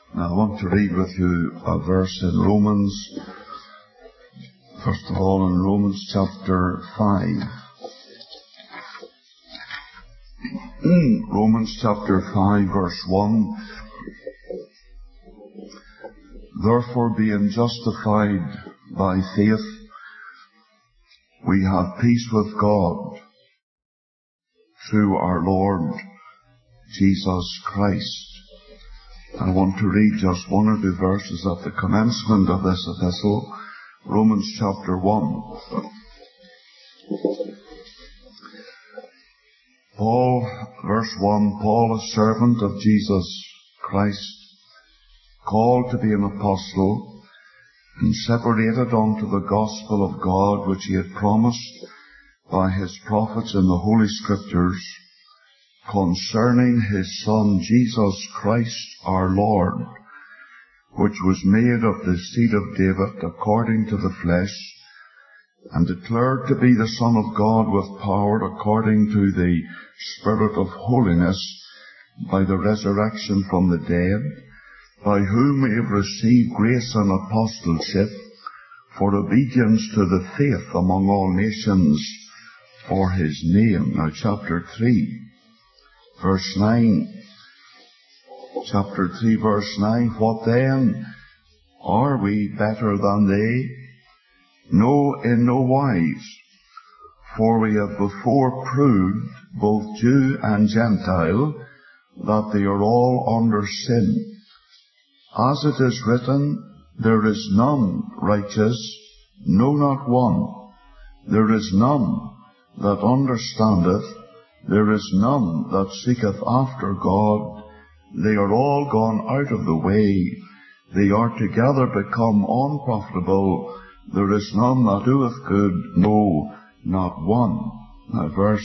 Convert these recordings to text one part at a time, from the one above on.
Now I want to read with you a verse in Romans. First of all, in Romans chapter 5. Romans chapter 5 verse 1. Therefore, being justified by faith, we have peace with God through our Lord Jesus Christ. I want to read just one or two verses at the commencement of this epistle, Romans chapter 1. Verse 1, Paul, a servant of Jesus Christ, called to be an apostle, and separated unto the gospel of God, which he had promised by his prophets in the Holy Scriptures, concerning his Son Jesus Christ our Lord, which was made of the seed of David according to the flesh, and declared to be the Son of God with power according to the Spirit of holiness, by the resurrection from the dead, by whom we have received grace and apostleship for obedience to the faith among all nations for his name. Now chapter 3, verse 9. Chapter 3, verse 9. What then? Are we better than they? No, in no wise. For we have before proved, both Jew and Gentile, that they are all under sin. As it is written, there is none righteous, no, not one. There is none that understandeth, there is none that seeketh after God. They are all gone out of the way. They are together become unprofitable. There is none that doeth good, no, not one. Now verse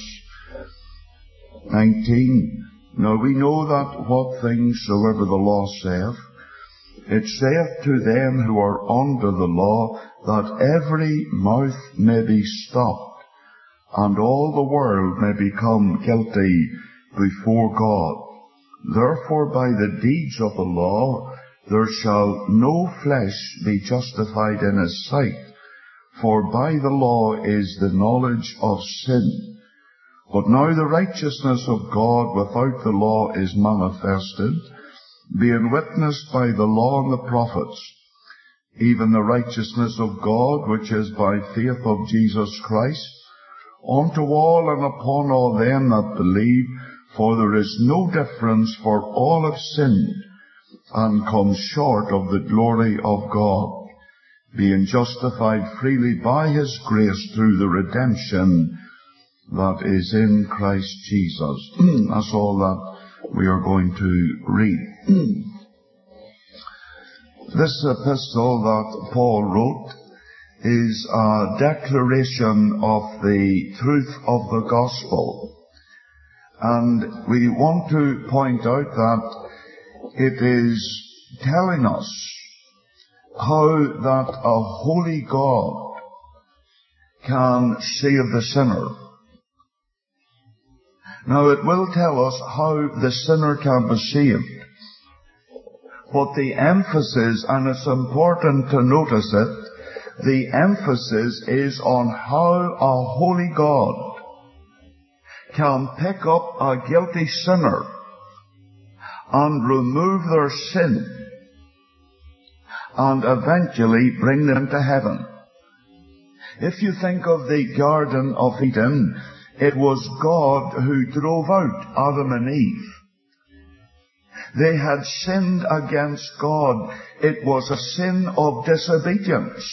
19. Now we know that what things soever the law saith, it saith to them who are under the law, that every mouth may be stopped, and all the world may become guilty before God. Therefore by the deeds of the law there shall no flesh be justified in his sight, for by the law is the knowledge of sin. But now the righteousness of God without the law is manifested, being witnessed by the law and the prophets, even the righteousness of God, which is by faith of Jesus Christ, unto all and upon all them that believe, for there is no difference, for all have sinned, and come short of the glory of God, being justified freely by his grace through the redemption that is in Christ Jesus. That's all that we are going to read. This epistle that Paul wrote is a declaration of the truth of the gospel. And we want to point out that it is telling us how that a holy God can save the sinner. Now it will tell us how the sinner can be saved. But the emphasis, and it's important to notice it, the emphasis is on how a holy God can pick up a guilty sinner and remove their sin and eventually bring them to heaven. If you think of the Garden of Eden, it was God who drove out Adam and Eve. They had sinned against God. It was a sin of disobedience.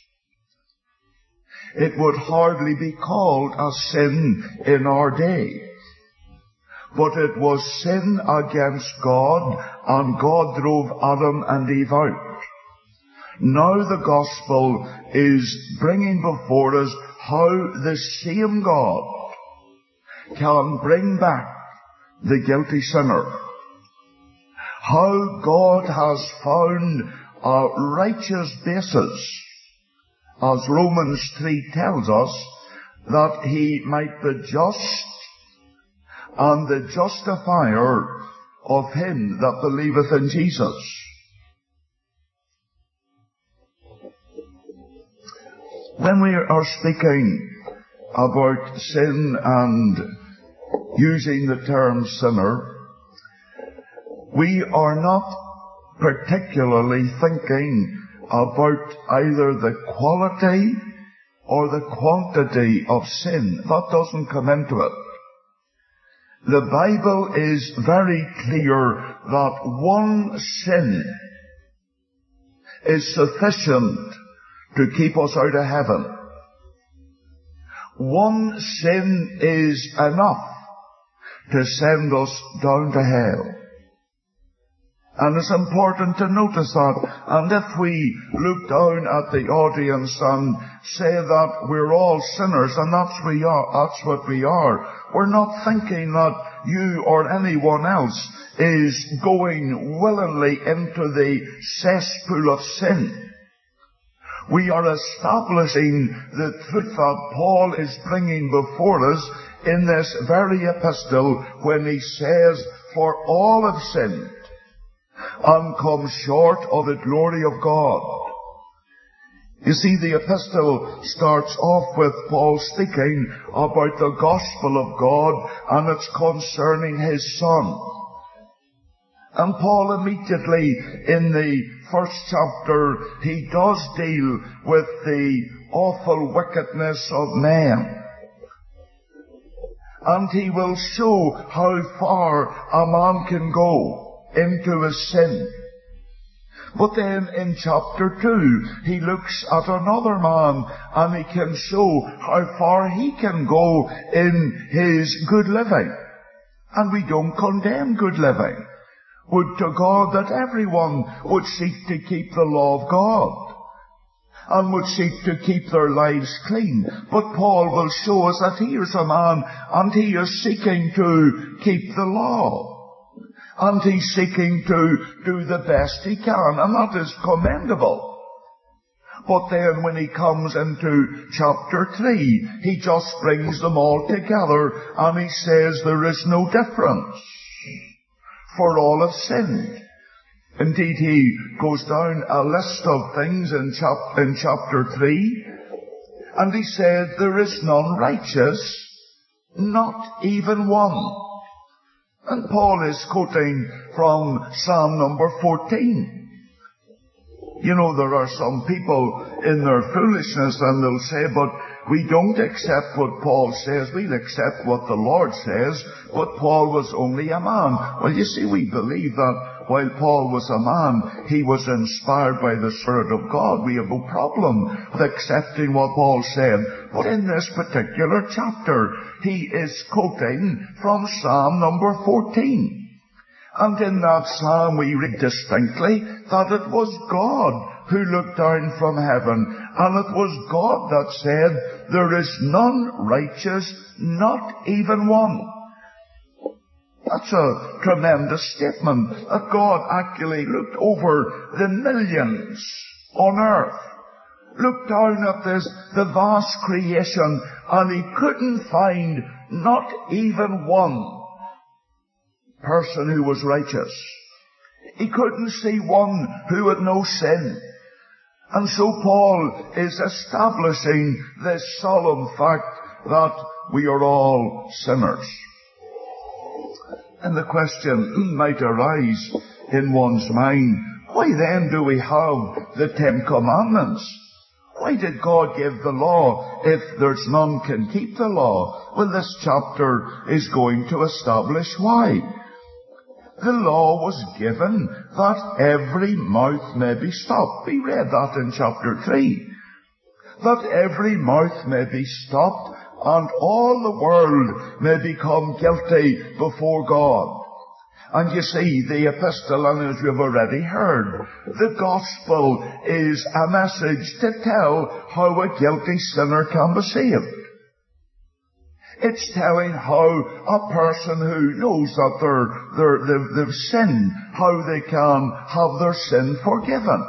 It would hardly be called a sin in our day. But it was sin against God, and God drove Adam and Eve out. Now the gospel is bringing before us how the same God can bring back the guilty sinner. How God has found a righteous basis, as Romans 3 tells us, that he might be just and the justifier of him that believeth in Jesus. When we are speaking about sin and using the term sinner, we are not particularly thinking about either the quality or the quantity of sin. That doesn't come into it. The Bible is very clear that one sin is sufficient to keep us out of heaven. One sin is enough to send us down to hell. And it's important to notice that. And if we look down at the audience and say that we're all sinners, and that's what we are, we're not thinking that you or anyone else is going willingly into the cesspool of sin. We are establishing the truth that Paul is bringing before us in this very epistle when he says, "For all have sinned and come short of the glory of God." You see, the epistle starts off with Paul speaking about the gospel of God, and it's concerning his Son. And Paul immediately, in the first chapter, he does deal with the awful wickedness of men. And he will show how far a man can go into his sin. But then in chapter 2, he looks at another man and he can show how far he can go in his good living. And we don't condemn good living. Would to God that everyone would seek to keep the law of God and would seek to keep their lives clean. But Paul will show us that he is a man and he is seeking to keep the law. And he's seeking to do the best he can, and that is commendable. But then when he comes into chapter 3, he just brings them all together and he says there is no difference. For all have sinned. Indeed, he goes down a list of things in chapter 3, and he said, there is none righteous, not even one. And Paul is quoting from Psalm number 14. You know, there are some people in their foolishness and they'll say, but we don't accept what Paul says, we'll accept what the Lord says, but Paul was only a man. Well, you see, we believe that while Paul was a man, he was inspired by the Spirit of God. We have no problem with accepting what Paul said. But in this particular chapter, he is quoting from Psalm number 14. And in that psalm we read distinctly that it was God who looked down from heaven, and it was God that said, there is none righteous, not even one. That's a tremendous statement, that God actually looked over the millions on earth, looked down at the vast creation, and he couldn't find not even one person who was righteous. He couldn't see one who had no sin. And so Paul is establishing this solemn fact that we are all sinners. And the question might arise in one's mind, why then do we have the 10 Commandments? Why did God give the law if there's none can keep the law? Well, this chapter is going to establish why. The law was given that every mouth may be stopped. We read that in chapter 3. That every mouth may be stopped and all the world may become guilty before God. And you see, the epistle, and as we've already heard, the gospel is a message to tell how a guilty sinner can be saved. It's telling how a person who knows that they've sinned, how they can have their sin forgiven.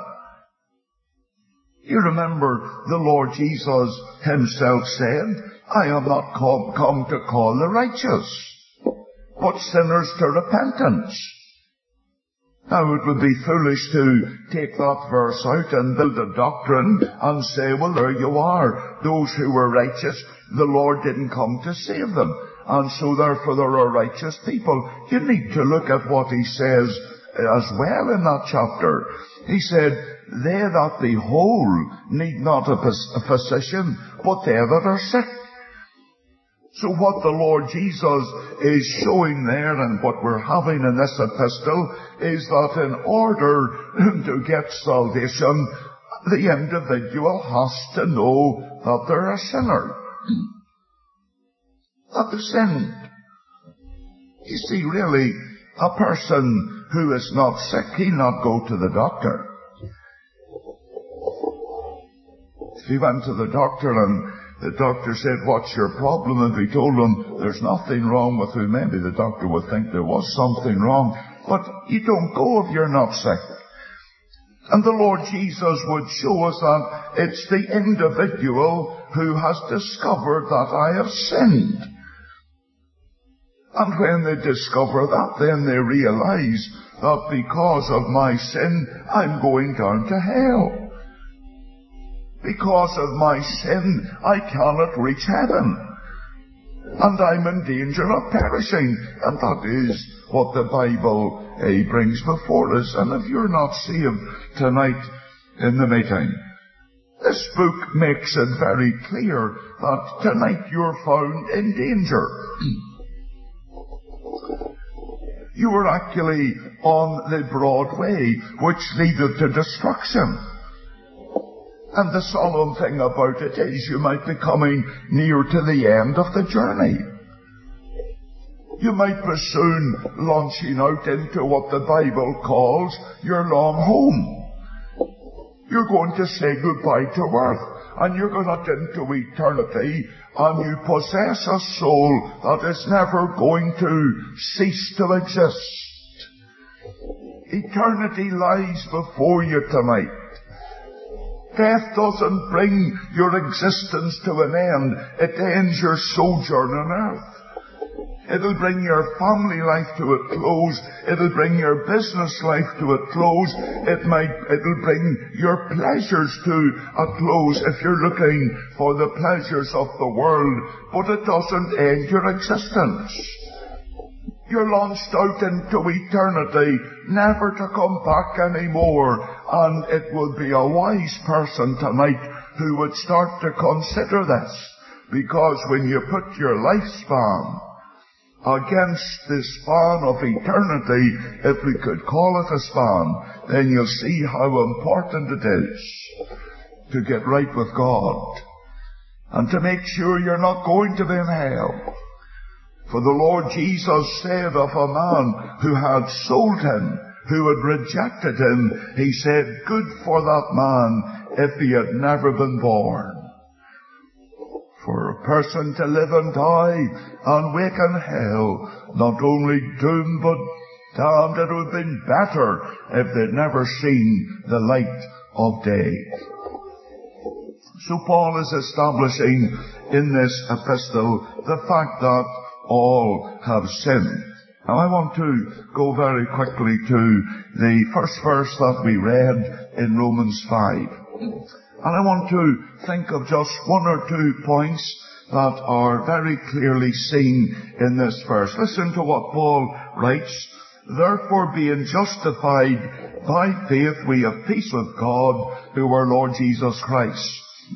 You remember the Lord Jesus himself said, I am not come to call the righteous, but sinners to repentance. Now, it would be foolish to take that verse out and build a doctrine and say, well, there you are. Those who were righteous, the Lord didn't come to save them, and so therefore there are righteous people. You need to look at what he says as well in that chapter. He said, they that be whole need not a physician, but they that are sick. So what the Lord Jesus is showing there, and what we're having in this epistle, is that in order to get salvation, the individual has to know that they're a sinner, that they've sinned. You see, really, a person who is not sick, he'll not go to the doctor. If he went to the doctor and the doctor said, what's your problem? And he told him there's nothing wrong with you, maybe the doctor would think there was something wrong. But you don't go if you're not sick. And the Lord Jesus would show us that it's the individual who has discovered that I have sinned. And when they discover that, then they realize that because of my sin, I'm going down to hell. Because of my sin, I cannot reach heaven. And I'm in danger of perishing. And that is what the Bible brings before us. And if you're not saved tonight in the meeting, this book makes it very clear that tonight you're found in danger. You were actually on the broad way which leaded to destruction. And the solemn thing about it is you might be coming near to the end of the journey. You might be soon launching out into what the Bible calls your long home. You're going to say goodbye to earth, and you're going out into eternity, and you possess a soul that is never going to cease to exist. Eternity lies before you tonight. Death doesn't bring your existence to an end. It ends your sojourn on earth. It'll bring your family life to a close. It'll bring your business life to a close. It'll bring your pleasures to a close if you're looking for the pleasures of the world. But it doesn't end your existence. You're launched out into eternity, never to come back anymore. And it would be a wise person tonight who would start to consider this. Because when you put your lifespan against the span of eternity, if we could call it a span, then you'll see how important it is to get right with God and to make sure you're not going to be in hell. For the Lord Jesus said of a man who had sold him, who had rejected him, he said, good for that man if he had never been born. For a person to live and die and wake in hell, not only doomed but damned, it would have been better if they'd never seen the light of day. So Paul is establishing in this epistle the fact that all have sinned. Now I want to go very quickly to the first verse that we read in Romans 5. And I want to think of just one or two points that are very clearly seen in this verse. Listen to what Paul writes. Therefore, being justified by faith, we have peace with God through our Lord Jesus Christ.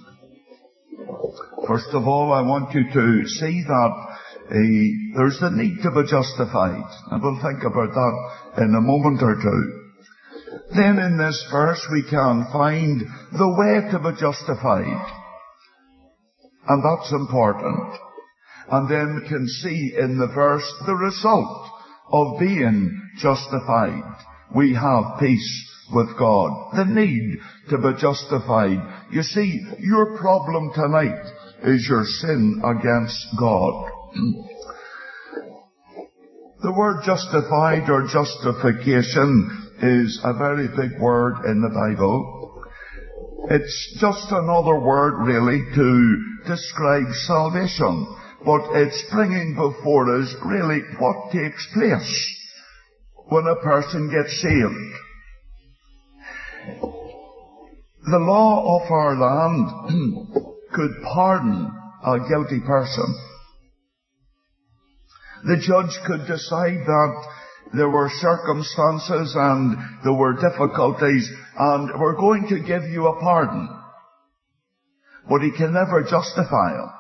First of all, I want you to see that there's the need to be justified. And we'll think about that in a moment or two. Then in this verse we can find the way to be justified. And that's important. And then we can see in the verse the result of being justified. We have peace with God. The need to be justified. You see, your problem tonight is your sin against God. The word justified or justification is a very big word in the Bible. It's just another word really to describe salvation, but it's bringing before us really what takes place when a person gets saved. The law of our land could pardon a guilty person. The judge could decide that there were circumstances and there were difficulties, and we're going to give you a pardon. But he can never justify it.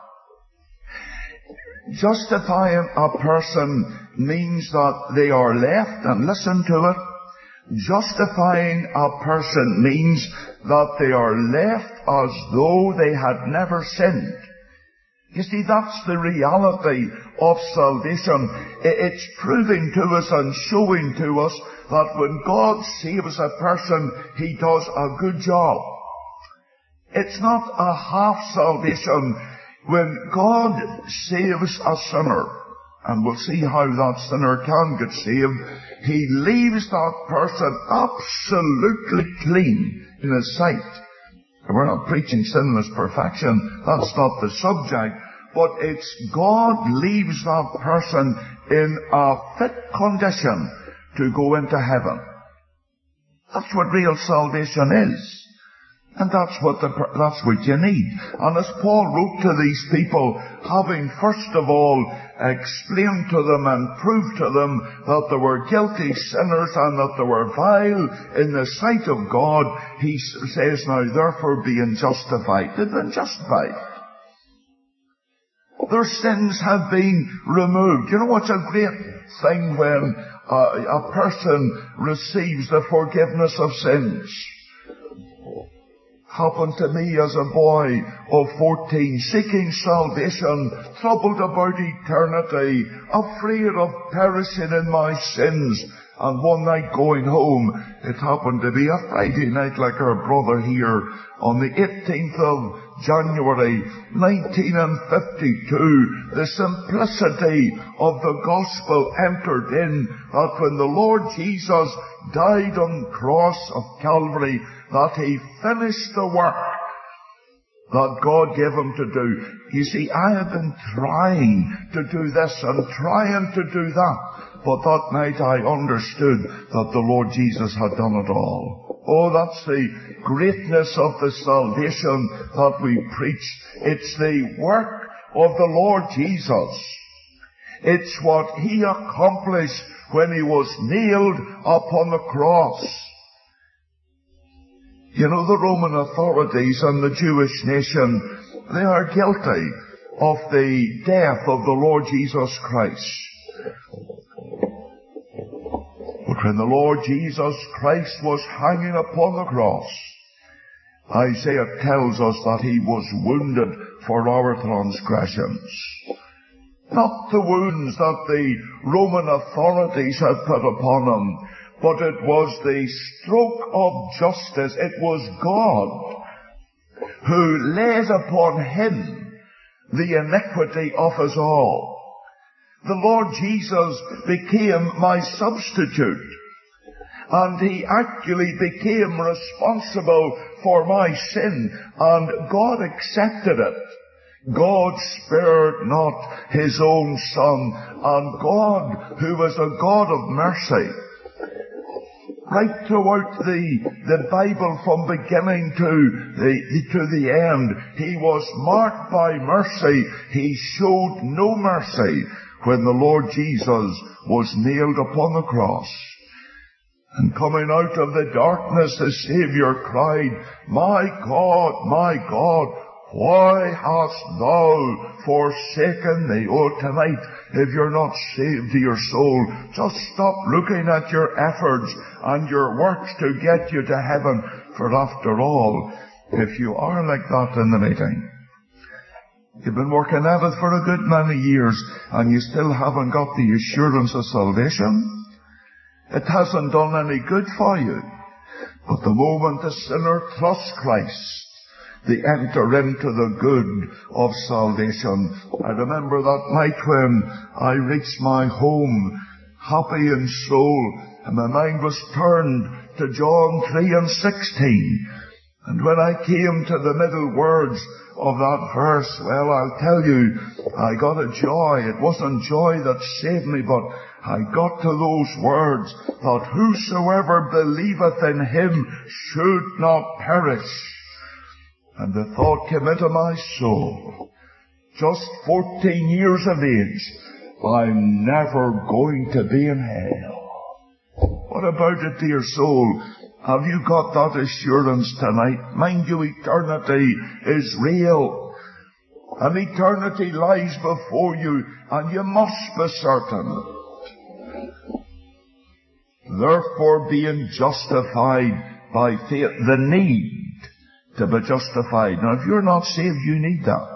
Justifying a person means that they are left, and listen to it, justifying a person means that they are left as though they had never sinned. You see, that's the reality of salvation. It's proving to us and showing to us that when God saves a person, He does a good job. It's not a half salvation. When God saves a sinner, and we'll see how that sinner can get saved, He leaves that person absolutely clean in His sight. We're not preaching sinless perfection. That's not the subject. But it's God leaves that person in a fit condition to go into heaven. That's what real salvation is. And that's what you need. And as Paul wrote to these people, having first of all explained to them and proved to them that they were guilty sinners and that they were vile in the sight of God, he says, now therefore being justified. They've been justified. Their sins have been removed. You know what's a great thing when a person receives the forgiveness of sins? Happened to me as a boy of 14, seeking salvation, troubled about eternity, afraid of perishing in my sins. And one night going home, it happened to be a Friday night like our brother here, on the 18th of January 1952, the simplicity of the gospel entered in, that when the Lord Jesus died on the cross of Calvary, that He finished the work that God gave Him to do. You see, I have been trying to do this and trying to do that, but that night I understood that the Lord Jesus had done it all. Oh, that's the greatness of the salvation that we preach. It's the work of the Lord Jesus. It's what He accomplished when He was nailed upon the cross. You know, the Roman authorities and the Jewish nation, they are guilty of the death of the Lord Jesus Christ. But when the Lord Jesus Christ was hanging upon the cross, Isaiah tells us that He was wounded for our transgressions. Not the wounds that the Roman authorities had put upon Him, but it was the stroke of justice. It was God who laid upon Him the iniquity of us all. The Lord Jesus became my substitute, and He actually became responsible for my sin, and God accepted it. God spared not His own Son, and God, who was a God of mercy, right throughout the Bible, from beginning to the end, He was marked by mercy. He showed no mercy when the Lord Jesus was nailed upon the cross. And coming out of the darkness, the Saviour cried, my God, why hast thou forsaken me? Oh, tonight, if you're not saved to your soul, just stop looking at your efforts and your works to get you to heaven. For after all, if you are like that in the meeting, you've been working at it for a good many years and you still haven't got the assurance of salvation, it hasn't done any good for you. But the moment the sinner trusts Christ, they enter into the good of salvation. I remember that night when I reached my home, happy in soul, and my mind was turned to John 3:16. And when I came to the middle words of that verse, well, I'll tell you, I got a joy. It wasn't joy that saved me, but I got to those words, that whosoever believeth in him should not perish. And the thought came into my soul, just 14 years of age, I'm never going to be in hell. What about it, dear soul? Have you got that assurance tonight? Mind you, eternity is real. And eternity lies before you, and you must be certain. Therefore, being justified by faith, the need to be justified. Now, if you're not saved, you need that.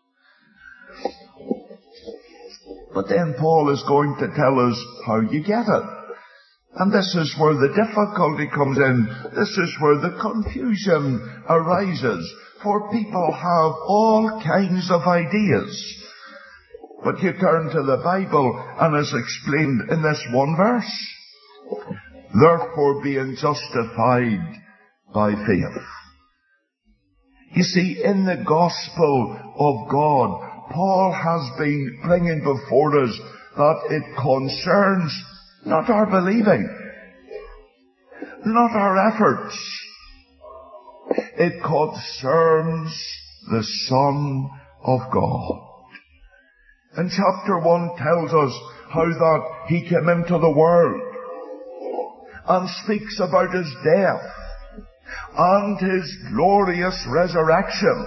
But then Paul is going to tell us how you get it. And this is where the difficulty comes in. This is where the confusion arises. For people have all kinds of ideas. But you turn to the Bible and it's explained in this one verse. Therefore being justified by faith. You see, in the gospel of God, Paul has been bringing before us that it concerns not our believing, not our efforts. It concerns the Son of God. And chapter 1 tells us how that he came into the world and speaks about his death and his glorious resurrection,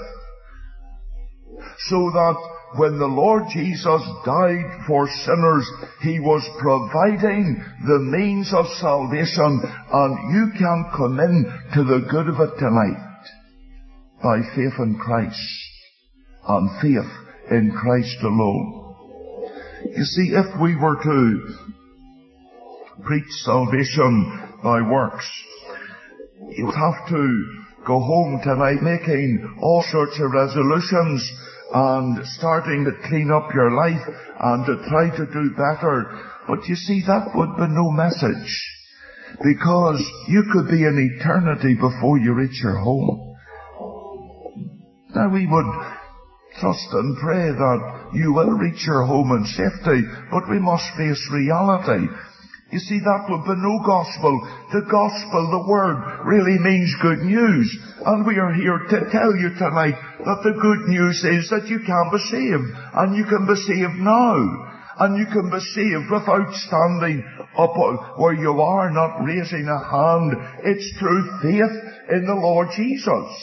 so that when the Lord Jesus died for sinners, he was providing the means of salvation, and you can come in to the good of it tonight by faith in Christ and faith in Christ alone. You see, if we were to preach salvation by works, you would have to go home tonight making all sorts of resolutions and starting to clean up your life and to try to do better. But you see, that would be no message, because you could be in eternity before you reach your home. Now, we would trust and pray that you will reach your home in safety, but we must face reality. You see, that would be no gospel. The gospel, the word, really means good news. And we are here to tell you tonight that the good news is that you can be saved. And you can be saved now. And you can be saved without standing up where you are, not raising a hand. It's through faith in the Lord Jesus.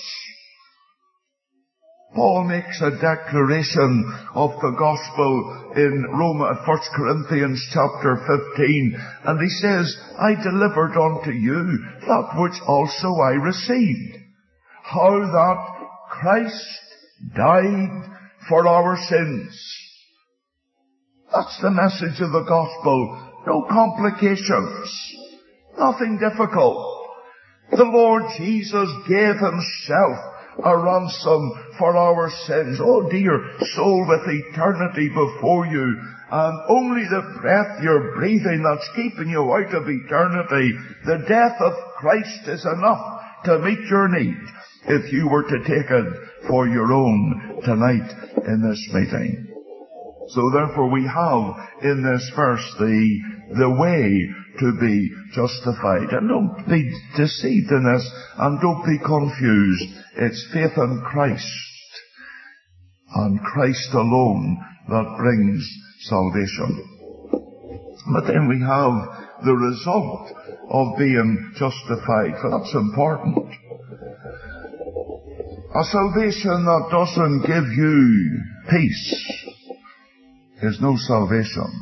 Paul makes a declaration of the gospel in 1 Corinthians chapter 15, and he says, I delivered unto you that which also I received, how that Christ died for our sins. That's the message of the gospel. No complications. Nothing difficult. The Lord Jesus gave himself a ransom for our sins. Oh dear soul, with eternity before you, and only the breath you're breathing that's keeping you out of eternity, the death of Christ is enough to meet your need, if you were to take it for your own tonight in this meeting. So therefore we have in this verse the way to be justified. And don't be deceived in this, and don't be confused. It's faith in Christ, and Christ alone, that brings salvation. But then we have the result of being justified, for that's important. A salvation that doesn't give you peace is no salvation.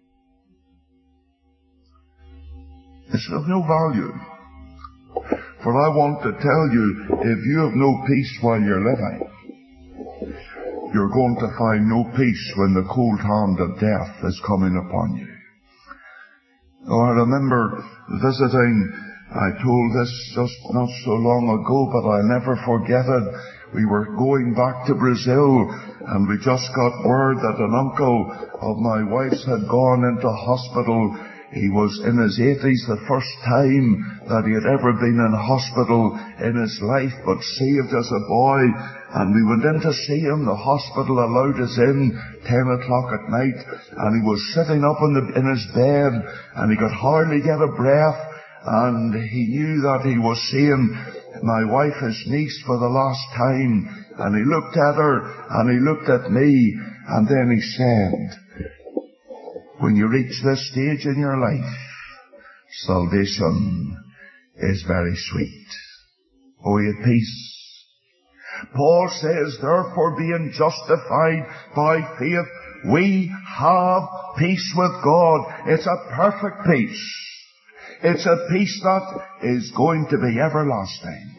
It's of no value. For I want to tell you, if you have no peace while you're living, you're going to find no peace when the cold hand of death is coming upon you. Oh, I remember visiting, I told this just not so long ago, but I'll never forget it. We were going back to Brazil, and we just got word that an uncle of my wife's had gone into hospital He was in his 80s, the first time that he had ever been in hospital in his life, but saved as a boy. And we went in to see him. The hospital allowed us in 10 o'clock at night, and he was sitting up in his bed, and he could hardly get a breath, and he knew that he was seeing my wife, his niece, for the last time. And he looked at her, and he looked at me, and then he said, when you reach this stage in your life, salvation is very sweet. Oh, you had peace. Paul says, therefore, being justified by faith, we have peace with God. It's a perfect peace. It's a peace that is going to be everlasting.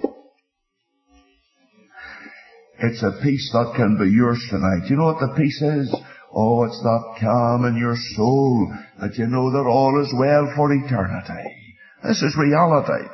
It's a peace that can be yours tonight. You know what the peace is? Oh, it's that calm in your soul that you know that all is well for eternity. This is reality.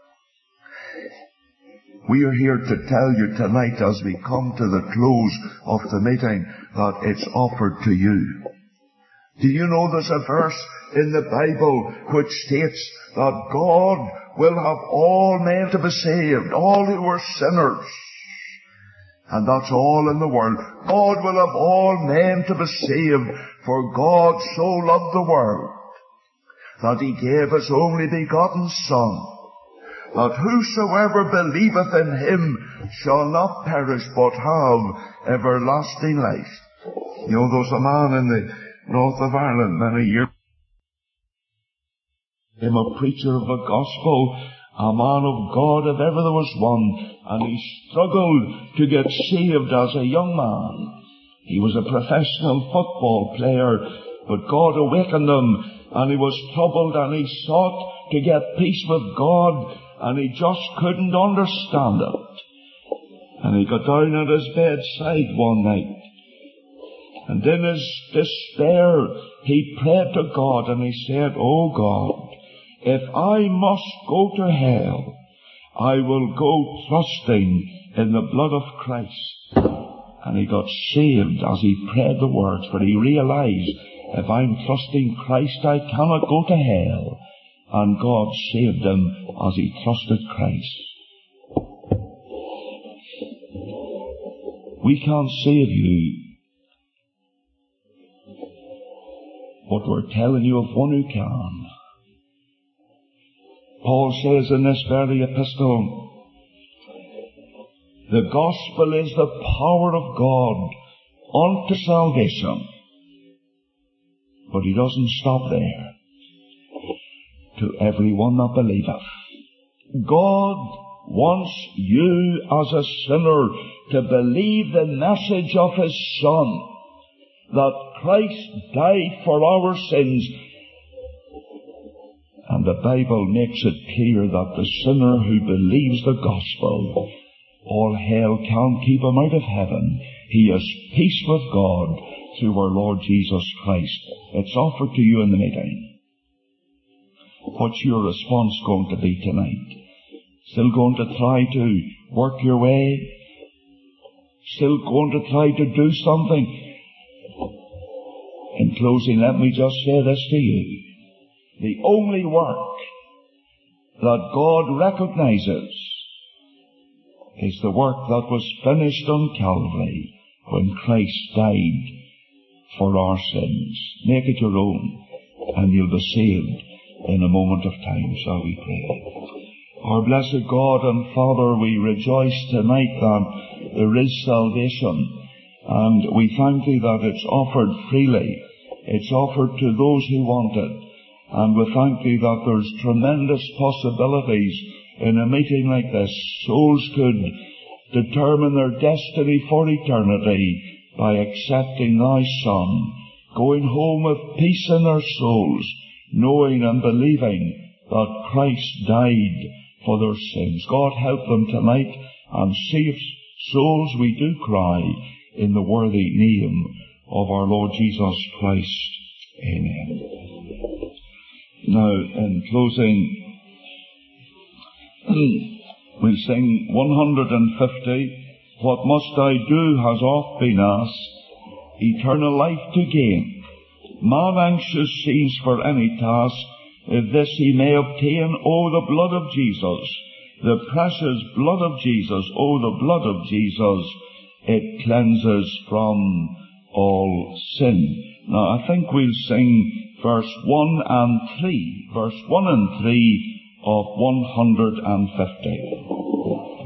We are here to tell you tonight, as we come to the close of the meeting, that it's offered to you. Do you know there's a verse in the Bible which states that God will have all men to be saved, all who are sinners. And that's all in the world. God will have all men to be saved, for God so loved the world that he gave his only begotten Son, that whosoever believeth in him shall not perish, but have everlasting life. You know, there was a man in the north of Ireland many years ago, a preacher of the gospel, a man of God, if ever there was one, and he struggled to get saved as a young man. He was a professional football player, but God awakened him, and he was troubled, and he sought to get peace with God, and he just couldn't understand it. And he got down at his bedside one night, and in his despair he prayed to God, and he said, "Oh God, if I must go to hell, I will go trusting in the blood of Christ." And he got saved as he prayed the words, for he realized, if I'm trusting Christ, I cannot go to hell. And God saved him as he trusted Christ. We can't save you, but we're telling you of one who can. Paul says in this very epistle, the gospel is the power of God unto salvation. But he doesn't stop there. To everyone that believeth. God wants you as a sinner to believe the message of his Son, that Christ died for our sins. And the Bible makes it clear that the sinner who believes the gospel, all hell can't keep him out of heaven. He has peace with God through our Lord Jesus Christ. It's offered to you in the meeting. What's your response going to be tonight? Still going to try to work your way? Still going to try to do something? In closing, let me just say this to you. The only work that God recognizes is the work that was finished on Calvary when Christ died for our sins. Make it your own, and you'll be saved in a moment of time. Shall we pray? Our blessed God and Father, we rejoice tonight that there is salvation, and we thank Thee that it's offered freely. It's offered to those who want it. And we thank Thee that there's tremendous possibilities in a meeting like this. Souls could determine their destiny for eternity by accepting Thy Son, going home with peace in their souls, knowing and believing that Christ died for their sins. God, help them tonight and save souls, we do cry, in the worthy name of our Lord Jesus Christ. Amen. Now, in closing, we'll sing 150, What Must I Do has oft been asked, eternal life to gain. Man anxious seems for any task, This he may obtain, O the blood of Jesus, the precious blood of Jesus, O the blood of Jesus, it cleanses from all sin. Now I think we'll sing verse 1 and 3 of 150.